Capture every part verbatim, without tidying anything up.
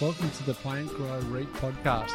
Welcome to the Plant Grow Reap podcast.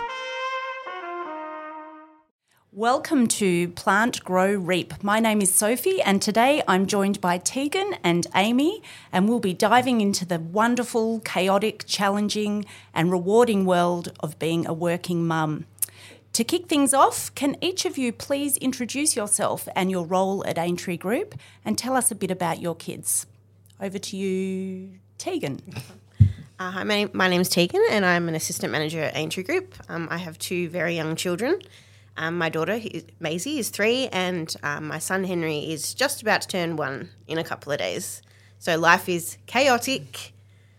Welcome to Plant Grow Reap. My name is Sophie and today I'm joined by Tegan and Amy, and we'll be diving into the wonderful, chaotic, challenging and rewarding world of being a working mum. To kick things off, can each of you please introduce yourself and your role at Aintree Group and tell us a bit about your kids? Over to you, Tegan. Uh, hi, my, my name is Tegan and I'm an assistant manager at Aintree Group. Um, I have two very young children. Um, my daughter, he, Maisie, is three and um, my son Henry is just about to turn one in a couple of days. So life is chaotic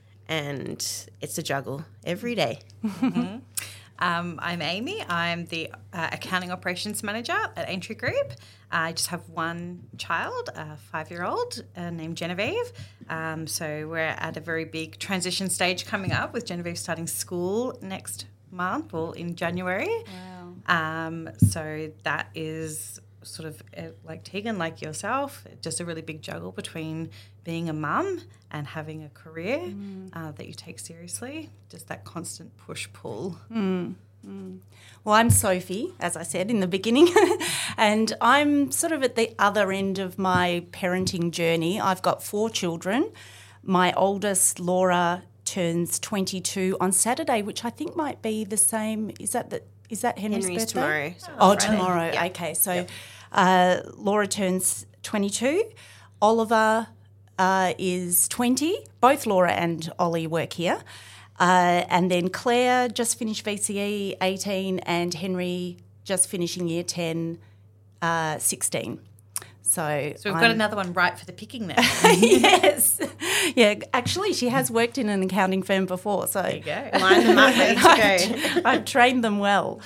and it's a juggle every day. Mm-hmm. Um, I'm Amy. I'm the uh, accounting operations manager at Aintree Group. I just have one child, a five-year-old uh, named Genevieve. Um, so we're at a very big transition stage coming up with Genevieve starting school next month or in January. Wow. Um, so that is sort of uh, like Tegan, like yourself, just a really big juggle between being a mum and having a career mm. uh, that you take seriously, just that constant push-pull. Mm. Mm. Well, I'm Sophie, as I said in the beginning, and I'm sort of at the other end of my parenting journey. I've got four children. My oldest, Laura, turns twenty-two on Saturday, which I think might be the same. Is that the, is that Henry's, Henry's birthday? tomorrow. So oh, Friday. tomorrow. Yeah. Okay, so yep. uh, Laura turns twenty-two. Oliver uh, is twenty. Both Laura and Ollie work here. Uh, and then Claire just finished V C E, eighteen, and Henry just finishing year ten, uh, sixteen. So, so we've I'm, got another one right for the picking there. Yes. Yeah, actually she has worked in an accounting firm before. So there you go. Line them up, ready to I've, go. I've trained them well.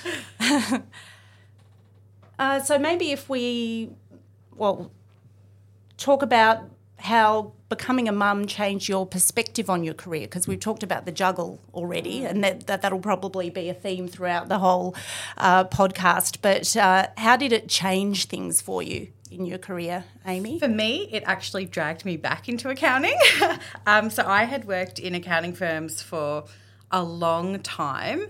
uh, so maybe if we, well, talk about how becoming a mum changed your perspective on your career, because we've talked about the juggle already, and that, that that'll probably be a theme throughout the whole uh, podcast. But uh, how did it change things for you in your career, Amy? For me, it actually dragged me back into accounting. um, so I had worked in accounting firms for a long time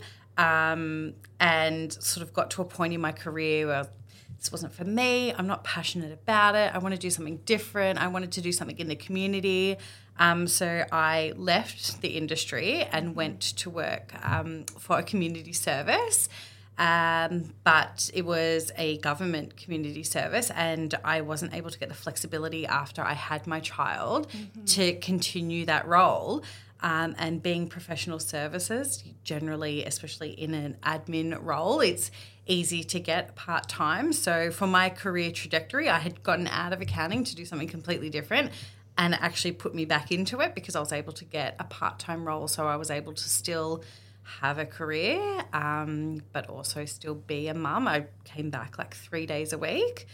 um, and sort of got to a point in my career where this wasn't for me. I'm not passionate about it. I want to do something different. I wanted to do something in the community. Um, so I left the industry and went to work um, for a community service. Um, but it was a government community service and I wasn't able to get the flexibility after I had my child mm-hmm. to continue that role. Um, and being professional services, generally, especially in an admin role, it's easy to get part-time. So for my career trajectory, I had gotten out of accounting to do something completely different, and it actually put me back into it because I was able to get a part-time role. So I was able to still have a career, um, but also still be a mum. I came back like three days a week.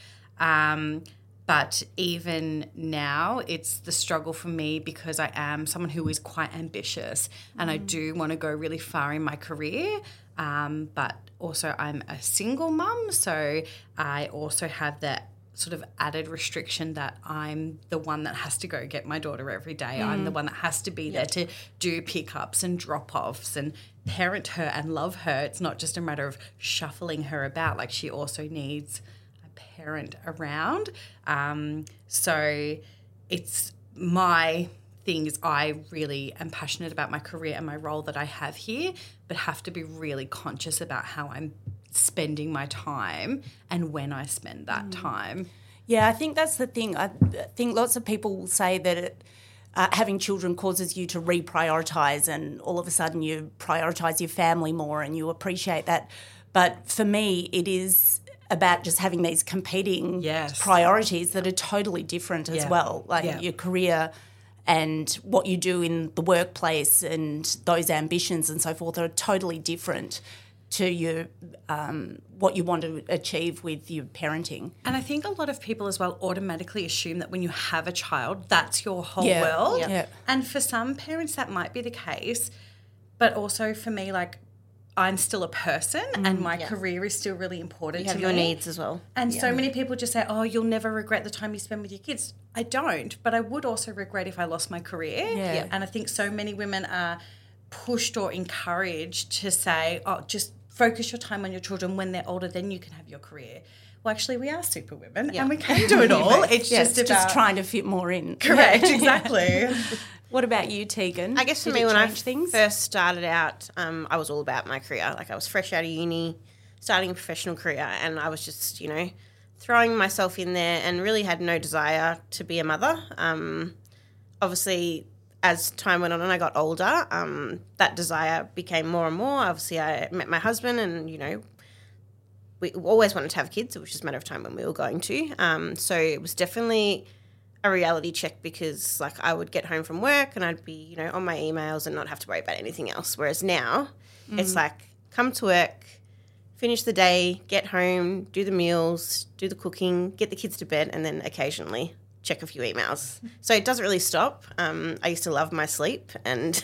Um, but even now, it's the struggle for me because I am someone who is quite ambitious and mm. I do want to go really far in my career. Um, but also I'm a single mum, so I also have that sort of added restriction that I'm the one that has to go get my daughter every day. Mm. I'm the one that has to be yep. there to do pickups and drop-offs and parent her and love her. It's not just a matter of shuffling her about. Like, she also needs a parent around. Um, so it's my thing is I really am passionate about my career and my role that I have here, but have to be really conscious about how I'm spending my time and when I spend that mm. time. Yeah, I think that's the thing. I think lots of people will say that it, uh, having children causes you to reprioritise and all of a sudden you prioritise your family more and you appreciate that. But for me, it is about just having these competing yes. priorities that are totally different as yeah. well, like yeah. your career and what you do in the workplace and those ambitions and so forth are totally different to your um, what you want to achieve with your parenting. And I think a lot of people as well automatically assume that when you have a child, that's your whole yeah. world. Yeah. Yeah. And for some parents that might be the case, but also for me, like, I'm still a person mm, and my yeah. career is still really important you have to your me. needs as well. And yeah. so many people just say, oh, you'll never regret the time you spend with your kids. I don't, but I would also regret if I lost my career. Yeah. And I think so many women are pushed or encouraged to say, oh, just focus your time on your children. When they're older, then you can have your career. Well, actually, we are super women Yeah. and we can do it all. It's Yeah, just it's about just trying to fit more in. Correct, exactly. What about you, Tegan? I guess for Did me, it when I change things? first started out, um, I was all about my career. Like I was fresh out of uni, starting a professional career, and I was just, you know, throwing myself in there and really had no desire to be a mother. Um, obviously, as time went on and I got older, um, that desire became more and more. Obviously, I met my husband and, you know, we always wanted to have kids. It was just a matter of time when we were going to. Um, so it was definitely a reality check because, like, I would get home from work and I'd be, you know, on my emails and not have to worry about anything else. Whereas now, mm. it's like, come to work, finish the day, get home, do the meals, do the cooking, get the kids to bed, and then occasionally check a few emails. So it doesn't really stop. Um, I used to love my sleep, and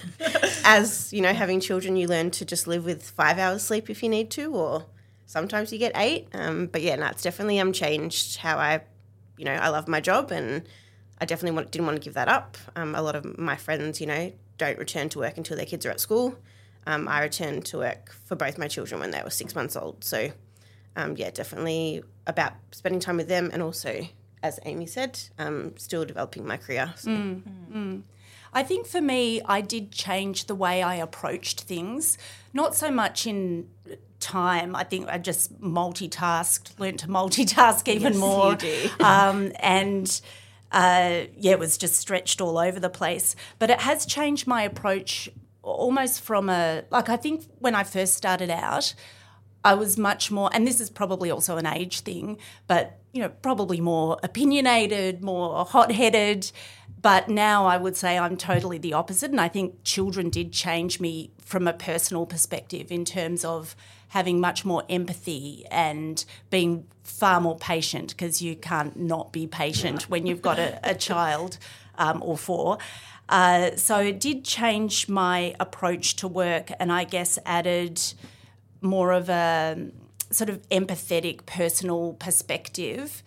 as, you know, having children, you learn to just live with five hours sleep if you need to, or sometimes you get eight. Um, but yeah, no, it's definitely um, changed how I, you know, I love my job, and I definitely want, didn't want to give that up. Um, a lot of my friends, you know, don't return to work until their kids are at school. Um, I returned to work for both my children when they were six months old. So, um, yeah, definitely about spending time with them, and also, as Amy said, um, still developing my career. So. Mm, mm. I think for me, I did change the way I approached things, not so much in time. I think I just multitasked, learned to multitask even Yes, more. you do. um, and uh, yeah, it was just stretched all over the place. But it has changed my approach almost from a, like I think when I first started out, I was much more, and this is probably also an age thing, but, you know, probably more opinionated, more hot-headed. But now I would say I'm totally the opposite, and I think children did change me from a personal perspective in terms of having much more empathy and being far more patient, because you can't not be patient when you've got a, a child um, or four. Uh, so it did change my approach to work, and I guess added more of a sort of empathetic personal perspective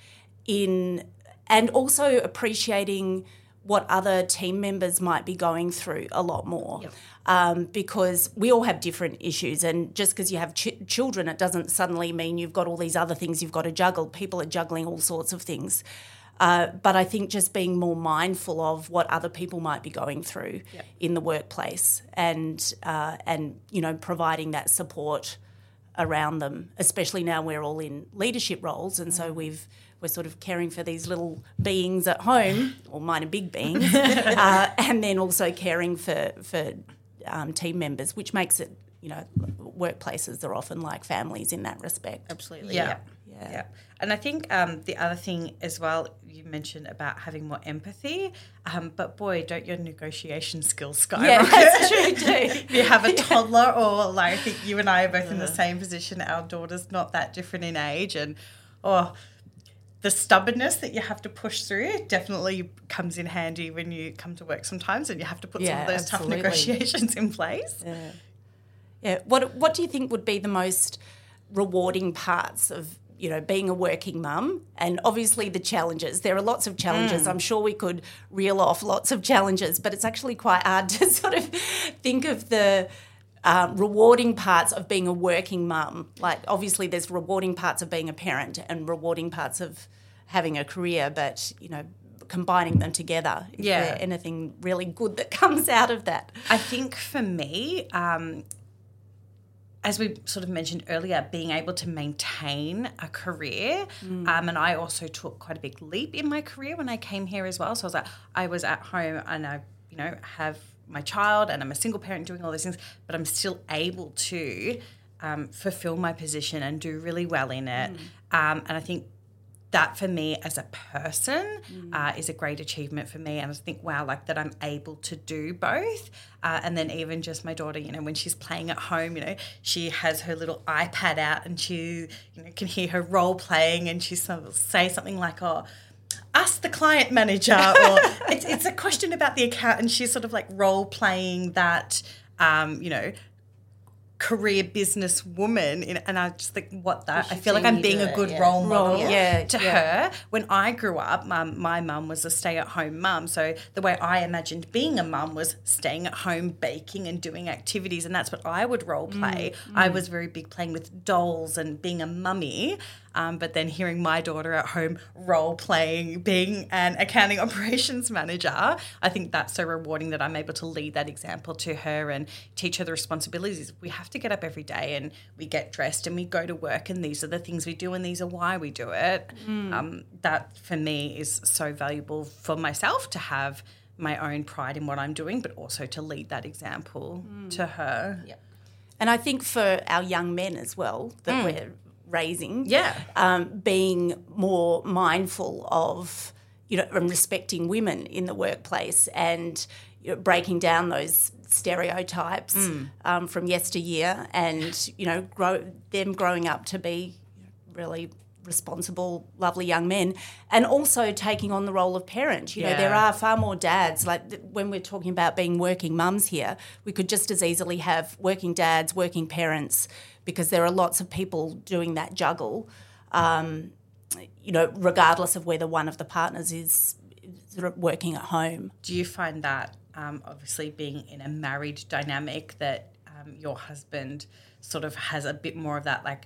in, and also appreciating what other team members might be going through a lot more. Yep. Um, because we all have different issues, and just because you have ch- children, it doesn't suddenly mean you've got all these other things you've got to juggle. People are juggling all sorts of things. Uh, but I think just being more mindful of what other people might be going through yep. in the workplace, and uh, and you know, providing that support around them, especially now we're all in leadership roles, and so we've we're sort of caring for these little beings at home, or mine are big beings, uh, and then also caring for for um, team members, which makes it, you know, workplaces are often like families in that respect. Absolutely. Yeah. Yeah. Yeah. Yeah. And I think um, the other thing as well, you mentioned about having more empathy, um, but boy, don't your negotiation skills skyrocket. Yeah, that's true too. If you have a toddler, or like I think you and I are both in the same position, our daughter's not that different in age, and oh, the stubbornness that you have to push through definitely comes in handy when you come to work sometimes, and you have to put some Yeah, of those absolutely. tough negotiations in place. Yeah. Yeah. What What do you think would be the most rewarding parts of, you know, being a working mum? And obviously the challenges. There are lots of challenges. Mm. I'm sure we could reel off lots of challenges, but it's actually quite hard to sort of think of the uh, rewarding parts of being a working mum. Like, obviously there's rewarding parts of being a parent and rewarding parts of having a career, but, you know, combining them together. Is Yeah. there anything really good that comes out of that? I think for me, um, as we sort of mentioned earlier, being able to maintain a career, Mm. um, and I also took quite a big leap in my career when I came here as well. So I was like, I was at home and I, you know, have my child and I'm a single parent doing all these things, but I'm still able to um, fulfill my position and do really well in it. Mm. Um, and I think that for me as a person Mm. uh, is a great achievement for me. And I think, wow, like that I'm able to do both. Uh, and then even just my daughter, you know, when she's playing at home, you know, she has her little iPad out and she, you know, can hear her role playing, and she sort of say something like, oh, ask the client manager, or it's, it's a question about the account, and she's sort of like role playing that, um, you know, career business woman, in, and I just think, what that? I should feel like see I'm you being do a it, good yeah. role model Role, yeah, to yeah. her. When I grew up, mum, my mum was a stay-at-home mum, so the way I imagined being a mum was staying at home, baking and doing activities, and that's what I would role play. Mm, I was very big playing with dolls and being a mummy, um, but then hearing my daughter at home role playing, being an accounting operations manager, I think that's so rewarding that I'm able to lead that example to her and teach her the responsibilities. We have to get up every day and we get dressed and we go to work, and these are the things we do and these are why we do it. Mm. Um, that for me is so valuable for myself to have my own pride in what I'm doing, but also to lead that example Mm. to her. Yep. And I think for our young men as well that we're raising, Yeah. um, being more mindful of, you know, and respecting women in the workplace and, you know, breaking down those stereotypes um, from yesteryear, and, you know, grow them growing up to be really responsible, lovely young men, and also taking on the role of parent. You know, there Yeah. are far more dads, like th- when we're talking about being working mums here, we could just as easily have working dads, working parents, because there are lots of people doing that juggle, um, you know, regardless of whether one of the partners is sort of working at home. Do you find that, um, obviously being in a married dynamic, that um, your husband sort of has a bit more of that, like,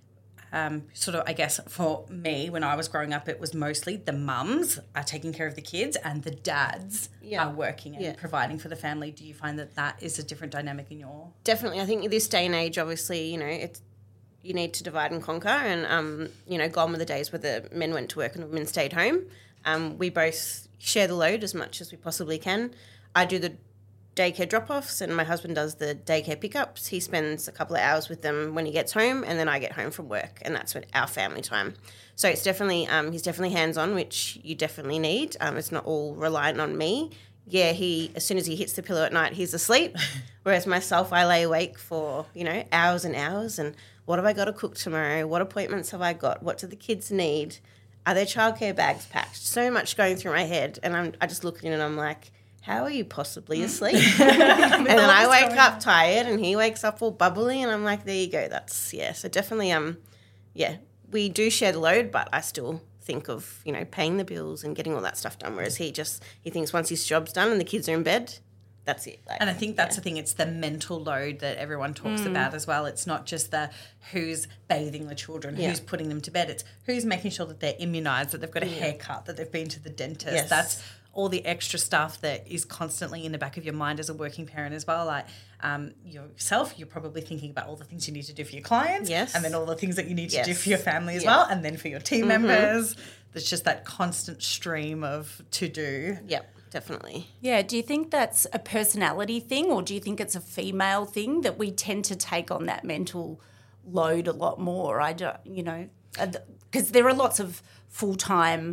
um, sort of, I guess for me, when I was growing up, it was mostly the mums are taking care of the kids and the dads Yeah. are working and Yeah. providing for the family. Do you find that that is a different dynamic in your... Definitely. I think in this day and age, obviously, you know, it's you need to divide and conquer, and um, you know, gone were the days where the men went to work and the women stayed home. Um, we both share the load as much as we possibly can. I do the daycare drop-offs and my husband does the daycare pickups. He spends a couple of hours with them when he gets home, and then I get home from work, and that's what our family time. So it's definitely, um, he's definitely hands-on, which you definitely need. Um, it's not all reliant on me. Yeah, he, as soon as he hits the pillow at night, he's asleep. Whereas myself, I lay awake for, you know, hours and hours. And what have I got to cook tomorrow? What appointments have I got? What do the kids need? Are their childcare bags packed? So much going through my head. And I'm, I just look in and I'm like, how are you possibly asleep? And then I wake up tired and he wakes up all bubbly, and I'm like, there you go. That's, yeah. So definitely, um, yeah, we do share the load, but I still think of, you know, paying the bills and getting all that stuff done, whereas he just, he thinks once his job's done and the kids are in bed, that's it. Like, And I think that's the thing, it's the mental load that everyone talks about as well. It's not just the who's bathing the children, Yeah. who's putting them to bed. It's who's making sure that they're immunised, that they've got a haircut, that they've been to the dentist. Yes. That's all the extra stuff that is constantly in the back of your mind as a working parent as well. Like um, yourself, you're probably thinking about all the things you need to do for your clients, Yes. and then all the things that you need to Yes. do for your family as Yeah. well, and then for your team members. There's just that constant stream of to do. Yep, definitely. Yeah, do you think that's a personality thing, or do you think it's a female thing that we tend to take on that mental load a lot more? I don't, you know, because there are lots of full-time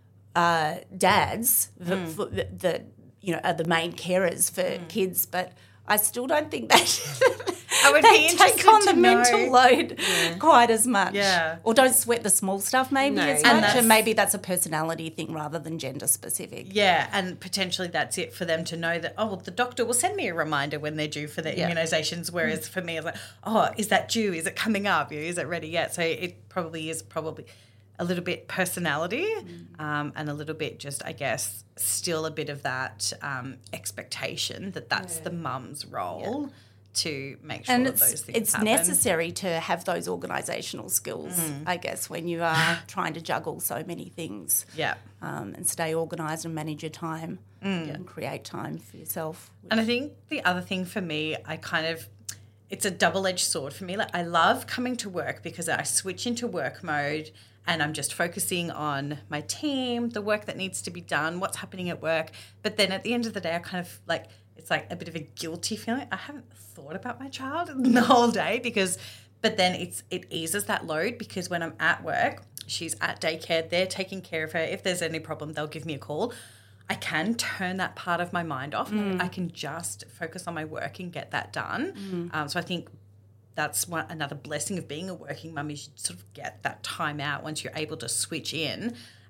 uh, dads that, Mm. for, that, that, you know, are the main carers for Mm. kids, but I still don't think that I would they be interested take on to the mental know. load quite as much. Yeah. Or don't sweat the small stuff maybe No. as And much, that's- and maybe that's a personality thing rather than gender specific. Yeah, and potentially that's it for them to know that, oh, well, the doctor will send me a reminder when they're due for their Yeah. immunisations, whereas for me, it's like, oh, is that due? Is it coming up? Is it ready yet? So it probably is probably a little bit personality um, and a little bit just, I guess, still a bit of that um, expectation that that's the mum's role to make sure And that it's those things it's happen. necessary to have those organisational skills, I guess, when you are trying to juggle so many things Yeah. um, and stay organised and manage your time and create time for yourself. And I think the other thing for me, I kind of, it's a double-edged sword for me. Like, I love coming to work because I switch into work mode and I'm just focusing on my team, the work that needs to be done, what's happening at work. But then at the end of the day, I kind of like, it's like a bit of a guilty feeling. I haven't thought about my child the whole day because, but then it's it eases that load because when I'm at work, she's at daycare, they're taking care of her. If there's any problem, they'll give me a call. I can turn that part of my mind off. Mm. I can just focus on my work and get that done. Mm. Um, so I think that's one another blessing of being a working mum is you sort of get that time out once you're able to switch in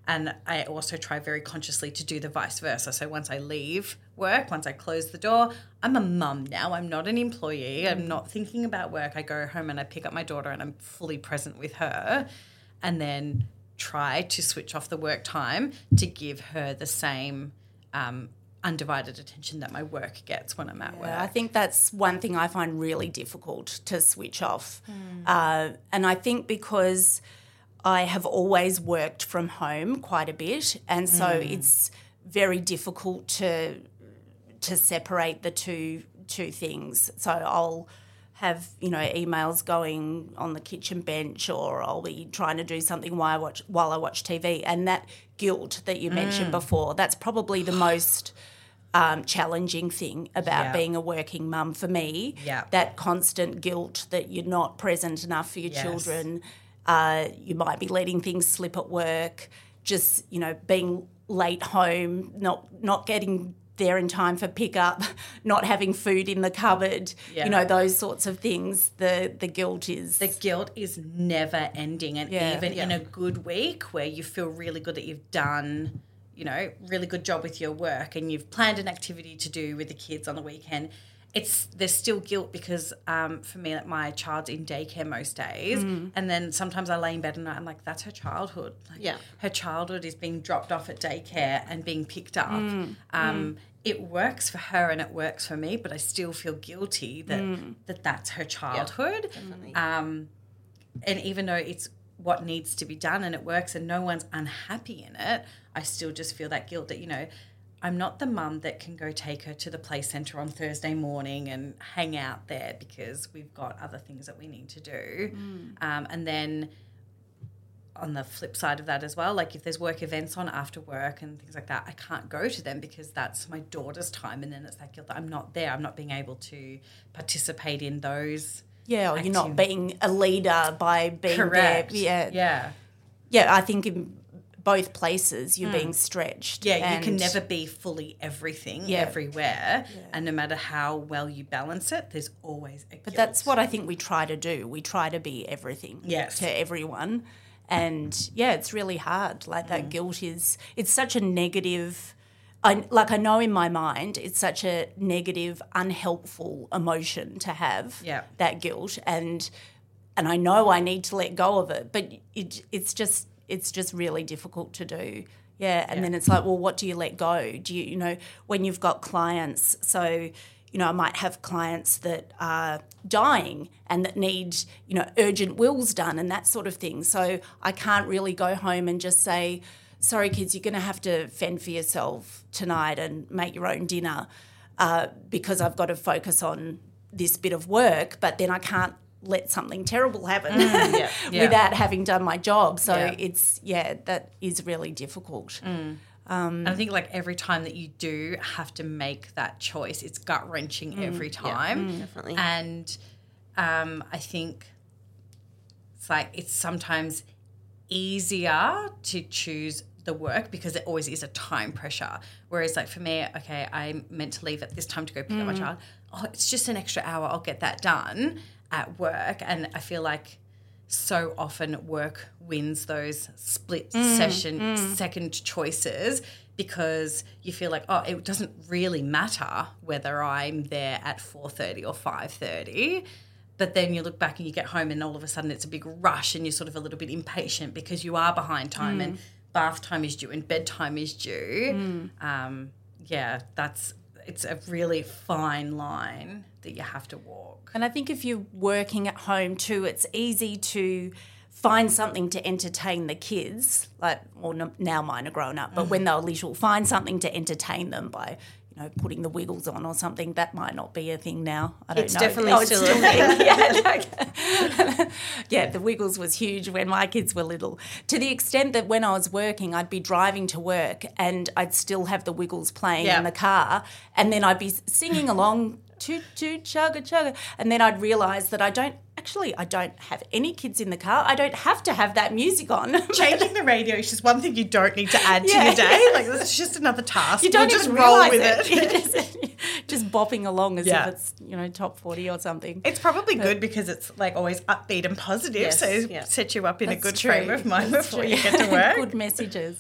And I also try very consciously to do the vice versa. So once I leave work, once I close the door, I'm a mum now. I'm not an employee. I'm not thinking about work. I go home and I pick up my daughter and I'm fully present with her, and then try to switch off the work time to give her the same um, undivided attention that my work gets when I'm at Yeah, work. I think that's one thing I find really difficult to switch off. Mm. Uh, and I think because I have always worked from home quite a bit, and so mm. it's very difficult to to separate the two two things. So I'll have, you know, emails going on the kitchen bench, or I'll be trying to do something while I watch while I watch T V. And that guilt that you mentioned mm. before, that's probably the most um, challenging thing about yeah. being a working mum for me. Yeah. That constant guilt that you're not present enough for your yes. children. Uh, you might be letting things slip at work, just, you know, being late home, not not getting there in time for pickup, not having food in the cupboard, yeah. you know, those sorts of things. The the guilt is... The guilt is never ending. And Yeah, even yeah. in a good week where you feel really good that you've done, you know, really good job with your work and you've planned an activity to do with the kids on the weekend, it's there's still guilt because um, for me, like, my child's in daycare most days, mm. and then sometimes I lay in bed and I'm like, that's her childhood. Like, yeah, her childhood is being dropped off at daycare and being picked up. Mm. Um, mm. It works for her and it works for me, but I still feel guilty that mm. that that's her childhood. Yeah, definitely. Um, and even though it's what needs to be done and it works and no one's unhappy in it, I still just feel that guilt that, you know, I'm not the mum that can go take her to the play centre on Thursday morning and hang out there because we've got other things that we need to do. Mm. Um, and then on the flip side of that as well, like if there's work events on after work and things like that, I can't go to them because that's my daughter's time, and then it's that guilt that I'm not there. I'm not being able to participate in those. Yeah, or active- you're not being a leader by being Correct. there. Yeah. Yeah. Yeah, I think in both places you're mm. being stretched. Yeah, and you can never be fully everything yeah. everywhere. Yeah. And no matter how well you balance it, there's always a guilt. But that's what I think we try to do. We try to be everything yes. to everyone. And, yeah, it's really hard. Like that mm. guilt is – it's such a negative – I like I know in my mind it's such a negative, unhelpful emotion to have, yeah. that guilt. And and I know I need to let go of it, but it, it's just – it's just really difficult to do. Yeah. And yeah. then it's like, well, what do you let go? Do you, you know, when you've got clients, so, you know, I might have clients that are dying and that need, you know, urgent wills done and that sort of thing. So I can't really go home and just say, sorry, kids, you're going to have to fend for yourself tonight and make your own dinner uh, because I've got to focus on this bit of work, but then I can't let something terrible happen mm, yeah, yeah. without having done my job. So yeah. it's, yeah, that is really difficult. Mm. Um, and I think like every time that you do have to make that choice, it's gut wrenching mm, every time. Yeah, mm, definitely. And um, I think it's like it's sometimes easier to choose the work because it always is a time pressure. Whereas like for me, okay, I'm meant to leave at this time to go pick mm. up my child. Oh, it's just an extra hour. I'll get that done at work. And I feel like so often work wins those split mm, session mm. second choices because you feel like, oh, it doesn't really matter whether I'm there at four thirty or five thirty. But then you look back and you get home and all of a sudden it's a big rush and you're sort of a little bit impatient because you are behind time mm. and bath time is due and bedtime is due. Mm. Um, yeah, that's it's a really fine line that you have to walk. And I think if you're working at home too, it's easy to find something to entertain the kids. Like, well, now mine are grown up, but mm. when they were little, find something to entertain them by, you know, putting the Wiggles on or something. That might not be a thing now. I don't it's know. Definitely oh, still it's still a thing. yeah, like, yeah, the Wiggles was huge when my kids were little. To the extent that when I was working, I'd be driving to work and I'd still have the Wiggles playing yeah. in the car, and then I'd be singing along, toot toot chugga chugga, and then I'd realise that I don't. Actually, I don't have any kids in the car. I don't have to have that music on. Changing the radio is just one thing you don't need to add to Yeah. your day. Like, that's just another task. You don't We'll even just roll realise with it. You're just, just bopping along as Yeah. if it's, you know, top forty or something. It's probably good because it's like always upbeat and positive, Yes, so yeah. it sets you up in a That's good true. frame of mind That's before true. you get to work. Good messages.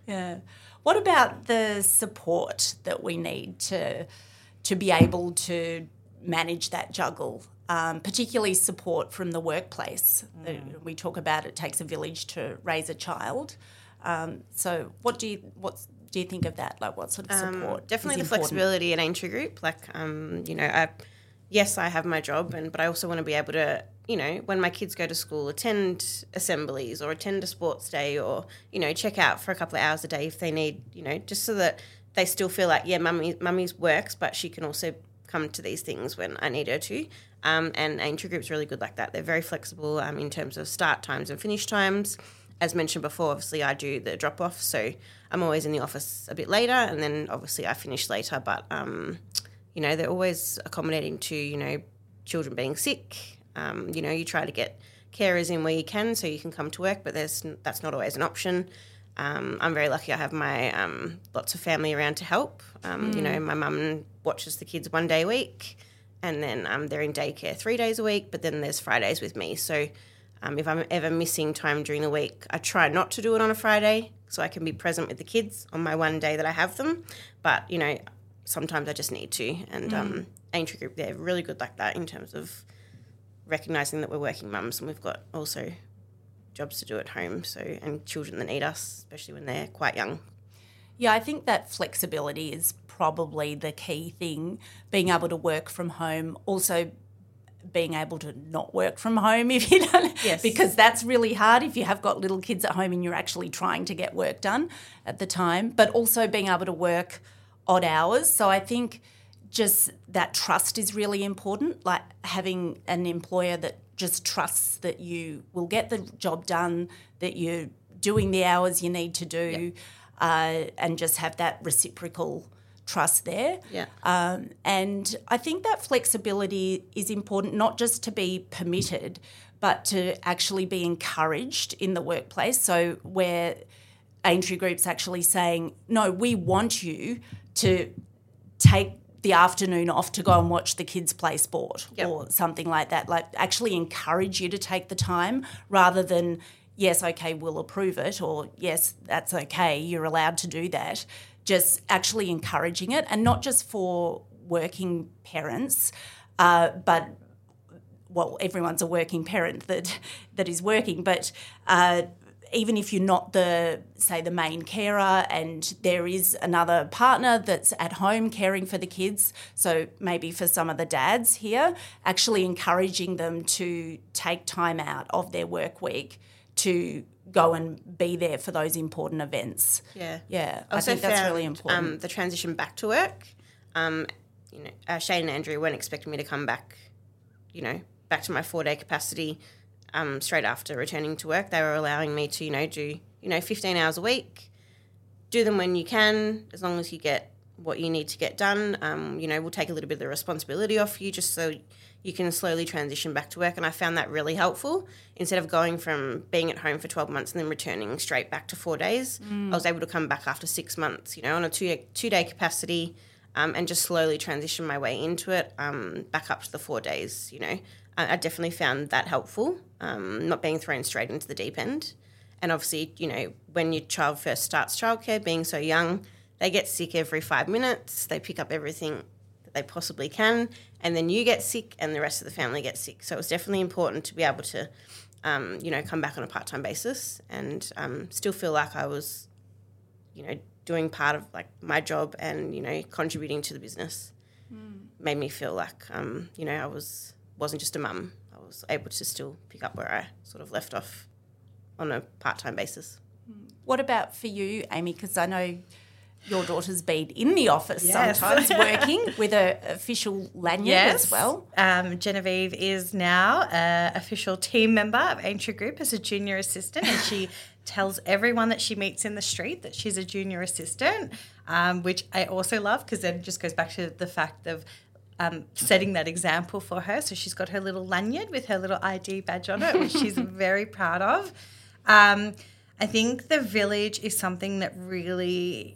Yeah. What about the support that we need to to be able to manage that juggle, um, particularly support from the workplace? Mm. We talk about it takes a village to raise a child. Um, so what do you what's do you think of that? Like what sort of support? Um, definitely the important? flexibility at Aintree Group. Like, um, you know, I, yes, I have my job, and but I also want to be able to, you know, when my kids go to school, attend assemblies or attend a sports day, or, you know, check out for a couple of hours a day if they need, you know, just so that they still feel like, yeah, mummy, mummy's works, but she can also come to these things when I need her to. Um, and Aintree Group's really good like that. They're very flexible um, in terms of start times and finish times. As mentioned before, obviously I do the drop-off, so I'm always in the office a bit later, and then obviously I finish later. But, um, you know, they're always accommodating to, you know, children being sick. Um, you know, you try to get carers in where you can so you can come to work, but there's that's not always an option. Um, I'm very lucky I have my um, lots of family around to help. Um, mm. You know, my mum watches the kids one day a week, and then um, they're in daycare three days a week, but then there's Fridays with me. So um, if I'm ever missing time during the week, I try not to do it on a Friday so I can be present with the kids on my one day that I have them. But, you know, sometimes I just need to. And mm. um, Aintree Group, they're really good like that in terms of recognising that we're working mums, and we've got also jobs to do at home, so and children that need us, especially when they're quite young. Yeah, I think that flexibility is probably the key thing, being able to work from home, also being able to not work from home if you don't, yes. because that's really hard if you have got little kids at home and you're actually trying to get work done at the time, but also being able to work odd hours. So I think just that trust is really important, like having an employer that just trusts that you will get the job done, that you're doing the hours you need to do, yep. uh, and just have that reciprocal trust there. Yeah. Um, and I think that flexibility is important, not just to be permitted, but to actually be encouraged in the workplace. So where Aintree Group's actually saying, no, we want you to take the afternoon off to go and watch the kids play sport, yep. or something like that, like actually encourage you to take the time rather than, yes, okay, we'll approve it, or yes, that's okay, you're allowed to do that. Just actually encouraging it, and not just for working parents, uh, but, well, everyone's a working parent that that is working, but uh, even if you're not the, say, the main carer and there is another partner that's at home caring for the kids, so maybe for some of the dads here, actually encouraging them to take time out of their work week to go and be there for those important events. Yeah. Yeah, I, I think found, that's really important. Um, the transition back to work, um, you know, uh, Shane and Andrew weren't expecting me to come back, you know, back to my four-day capacity Um, straight after returning to work. They were allowing me to, you know, do, you know, fifteen hours a week, do them when you can, as long as you get what you need to get done. Um, you know, we'll take a little bit of the responsibility off you just so you can slowly transition back to work. And I found that really helpful. Instead of going from being at home for twelve months and then returning straight back to four days, mm. I was able to come back after six months, you know, on a two, two-day capacity, um, and just slowly transition my way into it, um, back up to the four days, you know. I definitely found that helpful, um, not being thrown straight into the deep end. And obviously, you know, when your child first starts childcare, being so young, they get sick every five minutes. They pick up everything that they possibly can, and then you get sick and the rest of the family gets sick. So it was definitely important to be able to, um, you know, come back on a part-time basis and um, still feel like I was, you know, doing part of, like, my job and, you know, contributing to the business. Mm. Made me feel like, um, you know, I was... wasn't just a mum. I was able to still pick up where I sort of left off on a part-time basis. What about for you, Amy? Because I know your daughter's been in the office yes. sometimes working with an official lanyard yes. as well. Um, Genevieve is now an official team member of Aintree Group as a junior assistant, and she tells everyone that she meets in the street that she's a junior assistant, um, which I also love because then it just goes back to the fact of Um, setting that example for her. So she's got her little lanyard with her little I D badge on it, which she's very proud of. Um, I think the village is something that really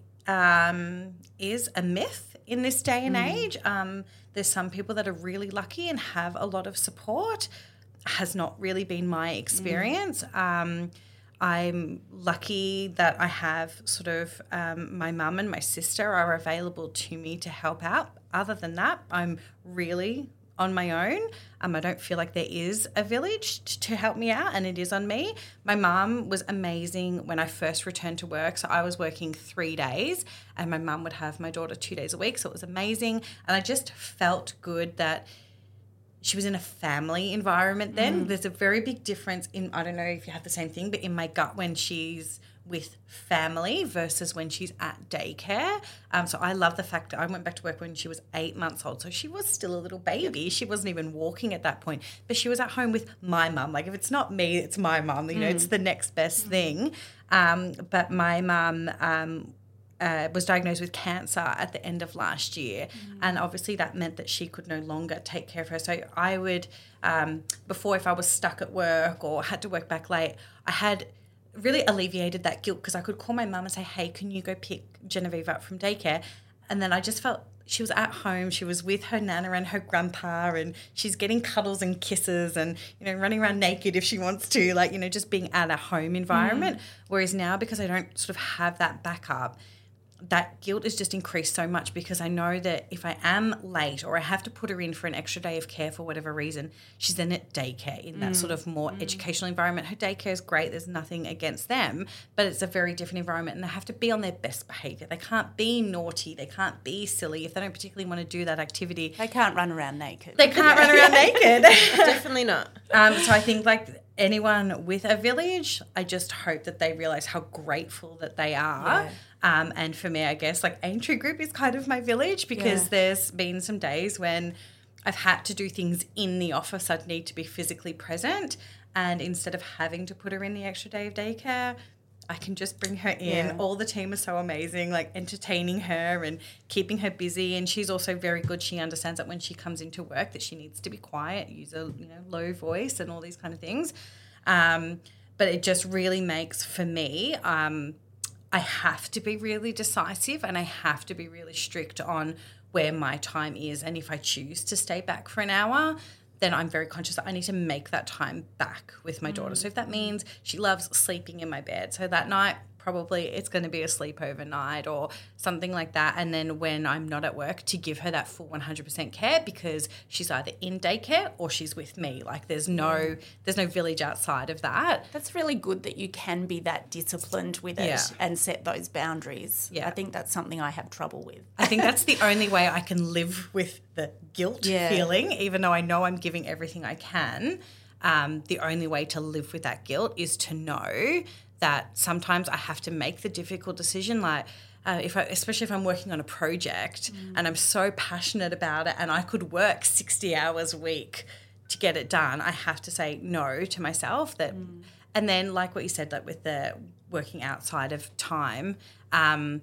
um, is a myth in this day and mm. age. Um, there's some people that are really lucky and have a lot of support. Has not really been my experience. Mm. Um, I'm lucky that I have sort of um, my mum and my sister are available to me to help out. Other than that, I'm really on my own. Um, I don't feel like there is a village t- to help me out, and it is on me. My mum was amazing when I first returned to work. So I was working three days and my mum would have my daughter two days a week. So it was amazing. And I just felt good that she was in a family environment then. Mm. There's a very big difference in, I don't know if you have the same thing, but in my gut when she's with family versus when she's at daycare. Um, so I love the fact that I went back to work when she was eight months old. So she was still a little baby. She wasn't even walking at that point, but she was at home with my mum. Like if it's not me, it's my mum. You know, mm. it's the next best mm. thing. Um, but my mum um, uh, was diagnosed with cancer at the end of last year. Mm. And obviously that meant that she could no longer take care of her. So I would, um, before if I was stuck at work or had to work back late, I had really alleviated that guilt because I could call my mum and say, hey, can you go pick Genevieve up from daycare? And then I just felt she was at home. She was with her nana and her grandpa and she's getting cuddles and kisses and, you know, running around naked if she wants to, like, you know, just being at a home environment. Mm. Whereas now, because I don't sort of have that backup, that guilt has just increased so much because I know that if I am late or I have to put her in for an extra day of care for whatever reason, she's then at daycare in that mm. sort of more mm. educational environment. Her daycare is great. There's nothing against them, but it's a very different environment and they have to be on their best behaviour. They can't be naughty. They can't be silly. If they don't particularly want to do that activity. They can't run around naked. They can't run around naked. Definitely not. Um, so I think like anyone with a village, I just hope that they realise how grateful that they are. Yeah. Um, and for me, I guess, like Aintree Group is kind of my village because yeah. there's been some days when I've had to do things in the office. I'd need to be physically present. And instead of having to put her in the extra day of daycare, I can just bring her in. Yeah. All the team are so amazing, like entertaining her and keeping her busy. And she's also very good. She understands that when she comes into work that she needs to be quiet, use a you know low voice and all these kind of things. Um, but it just really makes, for me, um, I have to be really decisive and I have to be really strict on where my time is. And if I choose to stay back for an hour, then I'm very conscious that I need to make that time back with my mm. daughter. So if that means she loves sleeping in my bed, so that night probably it's going to be a sleepover night or something like that. And then when I'm not at work, to give her that full one hundred percent care because she's either in daycare or she's with me. Like there's no there's no village outside of that. That's really good that you can be that disciplined with it yeah. and set those boundaries. Yeah. I think that's something I have trouble with. I think that's the only way I can live with the guilt yeah. feeling, even though I know I'm giving everything I can. Um, the only way to live with that guilt is to know that sometimes I have to make the difficult decision, like uh, if I, especially if I'm working on a project mm. and I'm so passionate about it and I could work sixty hours a week to get it done, I have to say no to myself. That, mm. And then like what you said, like with the working outside of time, um,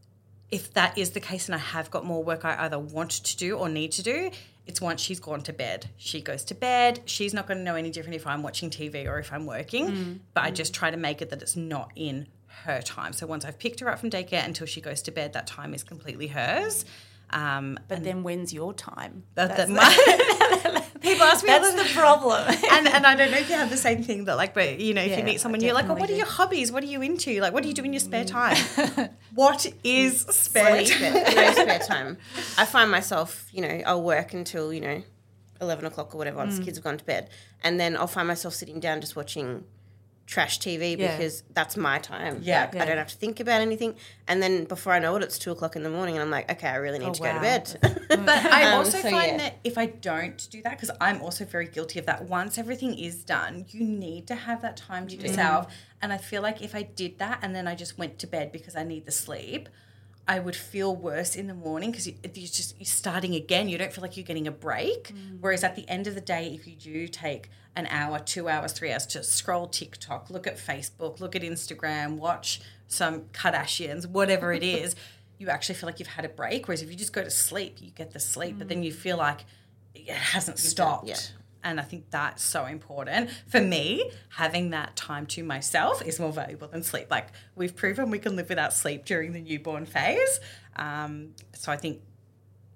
if that is the case and I have got more work I either want to do or need to do, it's once she's gone to bed. She goes to bed. She's not going to know any different if I'm watching T V or if I'm working, mm. but mm. I just try to make it that it's not in her time. So once I've picked her up from daycare until she goes to bed, that time is completely hers. Um, but then when's your time? That, that my, people ask me that's the problem. and and I don't know if you have the same thing, that like, but you know, if yeah, you meet someone, you're like, oh, what do. are your hobbies? What are you into? Like, what do you do in your spare time? What is spare time? No spare time. I find myself, you know, I'll work until, you know, eleven o'clock or whatever once mm. the kids have gone to bed. And then I'll find myself sitting down just watching trash T V yeah. because that's my time. Yeah. Like, yeah. I don't have to think about anything. And then before I know it, it's two o'clock in the morning and I'm like, okay, I really need oh, to wow. go to bed. But I um, also so, find yeah. that if I don't do that, because I'm also very guilty of that, once everything is done, you need to have that time to yourself. Mm. And I feel like if I did that and then I just went to bed because I need the sleep, I would feel worse in the morning because you, you're just you're starting again. You don't feel like you're getting a break. Mm. Whereas at the end of the day, if you do take an hour, two hours, three hours to scroll TikTok, look at Facebook, look at Instagram, watch some Kardashians, whatever it is, you actually feel like you've had a break. Whereas if you just go to sleep, you get the sleep, mm. but then you feel like it hasn't stopped. Yeah. And I think that's so important. For me, having that time to myself is more valuable than sleep. Like, we've proven we can live without sleep during the newborn phase. Um, so I think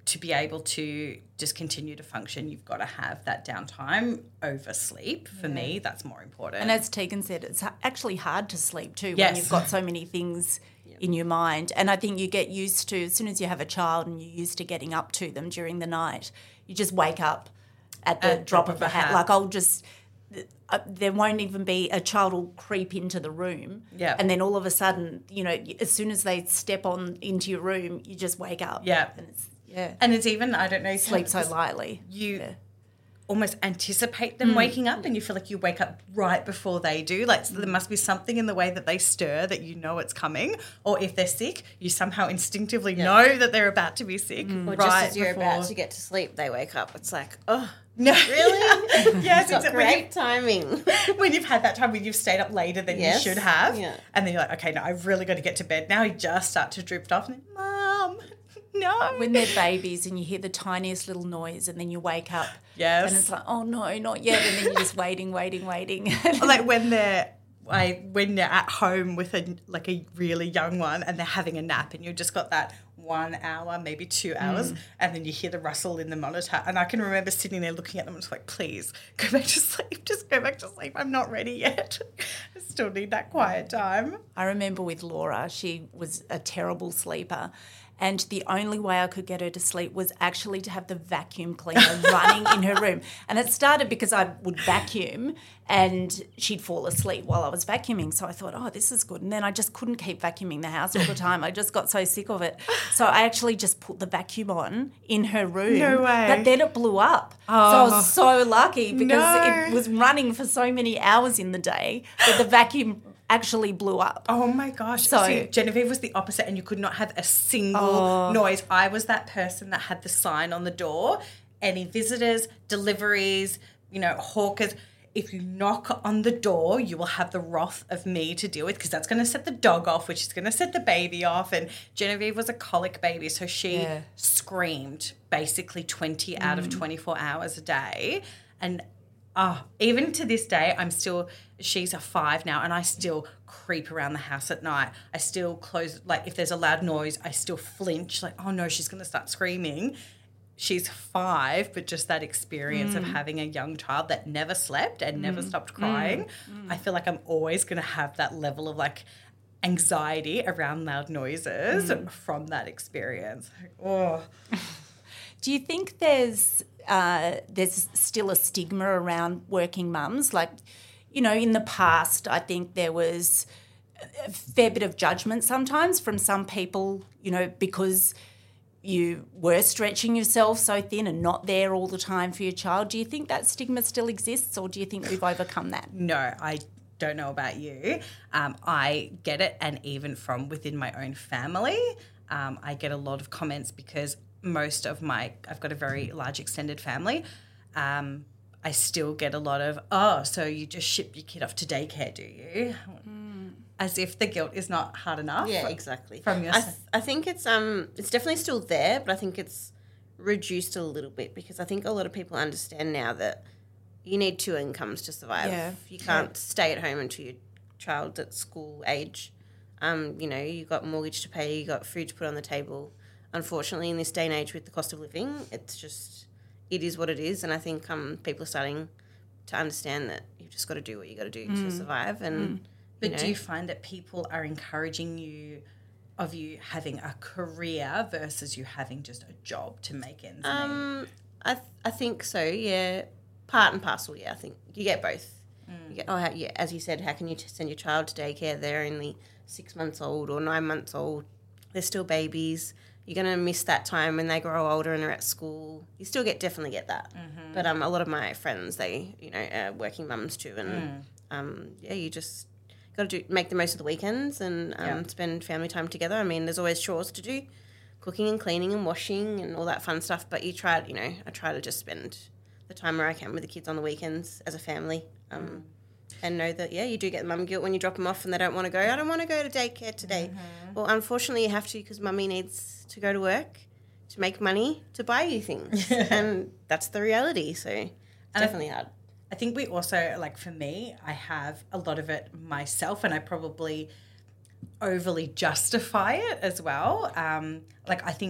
to be able to just continue to function, you've got to have that downtime over sleep. For yeah. me, that's more important. And as Tegan said, it's actually hard to sleep too yes. when you've got so many things yep. in your mind. And I think you get used to, as soon as you have a child and you're used to getting up to them during the night, you just wake up at the at drop of a hat. hat. Like I'll just... Uh, there won't even be a child will creep into the room yeah. and then all of a sudden, you know, as soon as they step on into your room, you just wake up. Yeah. And it's, yeah. And it's even, I don't know. Sleep so lightly. You yeah. almost anticipate them mm. waking up and you feel like you wake up right before they do. Like so there must be something in the way that they stir that you know it's coming. Or if they're sick, you somehow instinctively yeah. know that they're about to be sick. Mm. Or right just as you're before. about to get to sleep, they wake up. It's like, oh, no. really? Yes, it's exactly. Great timing. When you've had that time when you've stayed up later than yes. you should have. Yeah. And then you're like, okay, no, I've really got to get to bed. Now you just start to drift off and then, Mum, no. When they're babies and you hear the tiniest little noise and then you wake up. Yes. And it's like, oh, no, not yet. And then you're just waiting, waiting, waiting. Or like when they're I, when they're at home with a like a really young one and they're having a nap and you've just got that one hour, maybe two hours, mm. and then you hear the rustle in the monitor. And I can remember sitting there looking at them and just like, please, go back to sleep. Just go back to sleep. I'm not ready yet. I still need that quiet time. I remember with Laura, she was a terrible sleeper. And the only way I could get her to sleep was actually to have the vacuum cleaner running in her room. And it started because I would vacuum and she'd fall asleep while I was vacuuming. So I thought, oh, this is good. And then I just couldn't keep vacuuming the house all the time. I just got so sick of it. So I actually just put the vacuum on in her room. No way. But then it blew up. Oh. So I was so lucky because no. it was running for so many hours in the day that the vacuum actually blew up. Oh my gosh. So See, Genevieve was the opposite and you could not have a single oh. noise. I was that person that had the sign on the door. Any visitors, deliveries, you know, hawkers. If you knock on the door, you will have the wrath of me to deal with because that's going to set the dog off, which is going to set the baby off. And Genevieve was a colic baby, so she yeah. screamed basically twenty mm. out of twenty-four hours a day. And oh, even to this day, I'm still, she's a five now, and I still creep around the house at night. I still close, like if there's a loud noise, I still flinch, like, oh no, she's going to start screaming. She's five, but just that experience mm. of having a young child that never slept and mm. never stopped crying, mm. I feel like I'm always going to have that level of like anxiety around loud noises mm. from that experience. Oh. Do you think there's uh, there's still a stigma around working mums? Like, you know, in the past, I think there was a fair bit of judgment sometimes from some people, you know, because you were stretching yourself so thin and not there all the time for your child. Do you think that stigma still exists, or do you think we've overcome that? No, I don't know about you. Um, I get it, and even from within my own family, um, I get a lot of comments because most of my, I've got a very large extended family. Um, I still get a lot of, oh, so you just ship your kid off to daycare, do you? Mm. As if the guilt is not hard enough. Yeah, exactly. From your I, th- I think it's um it's definitely still there, but I think it's reduced a little bit because I think a lot of people understand now that you need two incomes to survive. Yeah. You can't yeah. stay at home until your child's at school age. Um, you know, you've got mortgage to pay, you got food to put on the table. Unfortunately, in this day and age with the cost of living, it's just, it is what it is. And I think um, people are starting to understand that you've just got to do what you got to do mm. to survive. And, mm. But you know, do you find that people are encouraging you, of you having a career versus you having just a job to make ends meet? Um, I th- I think so, yeah. Part and parcel, yeah. I think you get both. Mm. You get, oh, how, yeah, as you said, how can you t- send your child to daycare? They're only six months old or nine months old. They're still babies. You're going to miss that time when they grow older and they're at school. You still get definitely get that. Mm-hmm. But um, a lot of my friends, they, you know, are working mums too. And, mm. um, yeah, you just got to do make the most of the weekends and um, yeah. spend family time together. I mean, there's always chores to do, cooking and cleaning and washing and all that fun stuff. But you try, you know, I try to just spend the time where I can with the kids on the weekends as a family. Um, mm. And know that, yeah, you do get mum guilt when you drop them off and they don't want to go. I don't want to go to daycare today. Mm-hmm. Well, unfortunately, you have to because mummy needs to go to work to make money to buy you things. And that's the reality. So it's and definitely I, hard. I think we also, like for me, I have a lot of it myself and I probably overly justify it as well. Um, like I think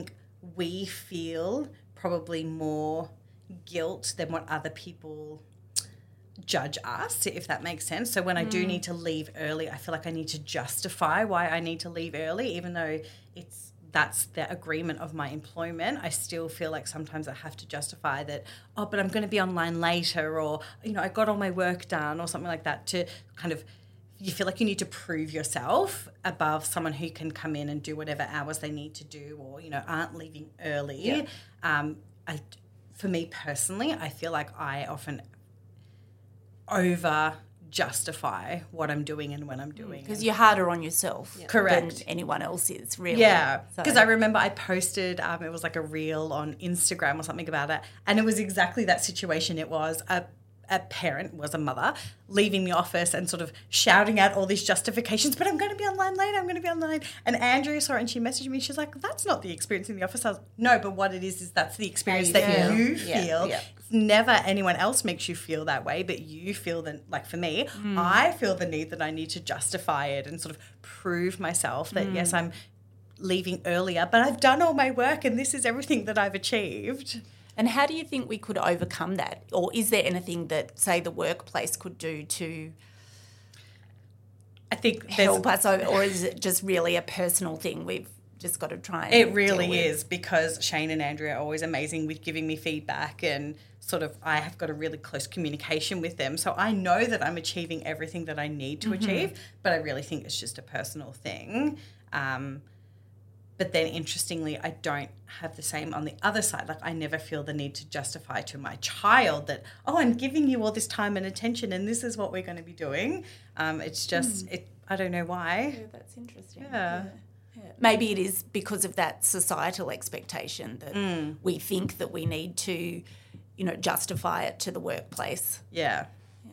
we feel probably more guilt than what other people judge us, if that makes sense. So when I do need to leave early, I feel like I need to justify why I need to leave early, even though it's that's the agreement of my employment. I still feel like sometimes I have to justify that, oh, but I'm going to be online later, or, you know, I got all my work done or something like that, to kind of, you feel like you need to prove yourself above someone who can come in and do whatever hours they need to do, or, you know, aren't leaving early. Yeah. Um, I, for me personally, I feel like I often over justify what I'm doing and when I'm doing. Because you're harder on yourself Correct. than anyone else is, really. Yeah, So- because I remember I posted, um, it was like a reel on Instagram or something about it, and it was exactly that situation. It was a, a parent, was a mother, leaving the office and sort of shouting out all these justifications, but I'm going to be online later, I'm going to be online. And Andrea saw it and she messaged me, she's like, that's not the experience in the office. I was, no, but what it is is that's the experience you that feel. you Yeah, feel. yeah. Never anyone else makes you feel that way, but you feel that, like for me, Mm. I feel the need that I need to justify it and sort of prove myself that, Mm. yes, I'm leaving earlier, but I've done all my work and this is everything that I've achieved. And how do you think we could overcome that? Or is there anything that, say, the workplace could do to I think there's, help us over? Or is it just really a personal thing we've just got to try and it really deal with? is, because Shane and Andrea are always amazing with giving me feedback, and sort of I have got a really close communication with them. So I know that I'm achieving everything that I need to Mm-hmm. achieve, but I really think it's just a personal thing. Um, But then interestingly, I don't have the same on the other side. Like I never feel the need to justify to my child that, oh, I'm giving you all this time and attention and this is what we're going to be doing. Um, it's just, it. I don't know why. Yeah, that's interesting. Yeah. Yeah. Maybe it is because of that societal expectation that Mm. we think that we need to, you know, justify it to the workplace. Yeah.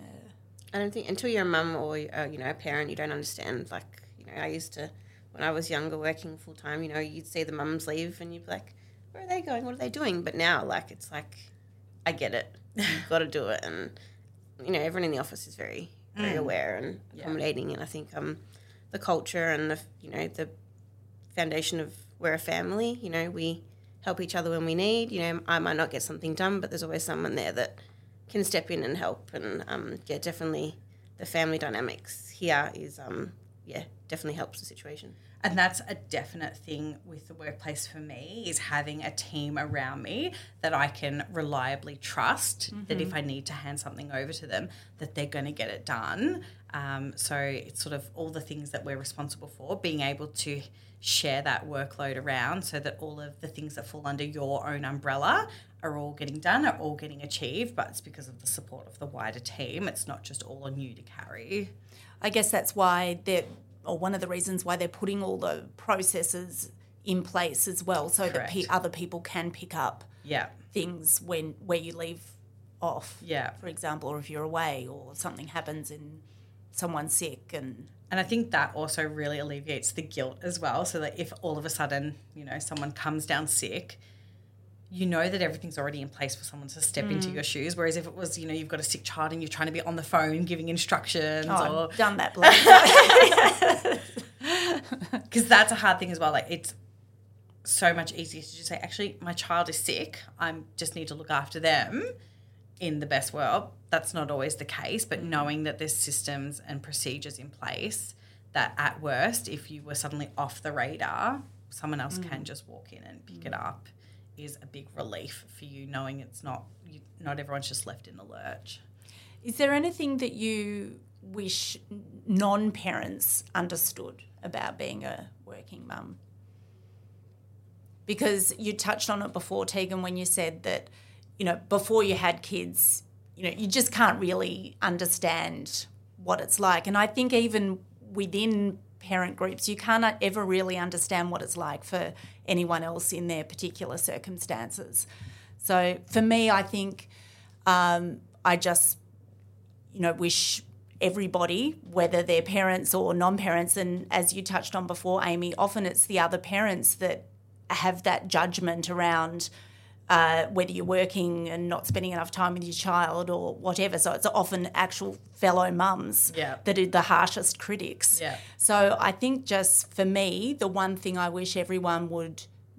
I don't think until you're a mum or uh, you know a parent, you don't understand. Like you know, I used to when I was younger, working full time. You know, you'd see the mums leave, and you'd be like, "Where are they going? What are they doing?" But now, like, it's like, I get it. You've got to do it, and you know, everyone in the office is very, very aware and accommodating. And I think um, the culture and the you know the foundation of we're a family. You know, we help each other when we need. You know, I might not get something done, but there's always someone there that can step in and help. And um, yeah, definitely the family dynamics here is um, yeah, definitely helps the situation. And that's a definite thing with the workplace for me, is having a team around me that I can reliably trust, mm-hmm. that if I need to hand something over to them, that they're going to get it done. Um, so it's sort of all the things that we're responsible for, being able to share that workload around so that all of the things that fall under your own umbrella are all getting done, are all getting achieved, but it's because of the support of the wider team. It's not just all on you to carry. I guess that's why they're, or one of the reasons why they're putting all the processes in place as well, so Correct. that pe- other people can pick up Yeah. things when where you leave off, Yeah. for example, or if you're away or something happens and someone's sick. And And I think that also really alleviates the guilt as well, so that if all of a sudden, you know, someone comes down sick, you know that everything's already in place for someone to step mm. into your shoes. Whereas if it was, you know, you've got a sick child and you're trying to be on the phone giving instructions, oh, or I've done that, bloody. because that's a hard thing as well. Like it's so much easier to just say, actually, my child is sick. I just need to look after them in the best world. That's not always the case, but knowing that there's systems and procedures in place that at worst, if you were suddenly off the radar, someone else mm. can just walk in and pick mm. it up, is a big relief for you, knowing it's not, you, not everyone's just left in the lurch. Is there anything that you wish non-parents understood about being a working mum? Because you touched on it before, Tegan, when you said that, you know, before you had kids, you know, you just can't really understand what it's like. And I think even within parent groups, you can't ever really understand what it's like for anyone else in their particular circumstances. So for me, I think um, I just, you know, wish everybody, whether they're parents or non-parents, and as you touched on before, Amy, often it's the other parents that have that judgment around uh, whether you're working and not spending enough time with your child or whatever. So it's often actual fellow mums yeah. that are the harshest critics. Yeah. So I think just for me, the one thing I wish everyone would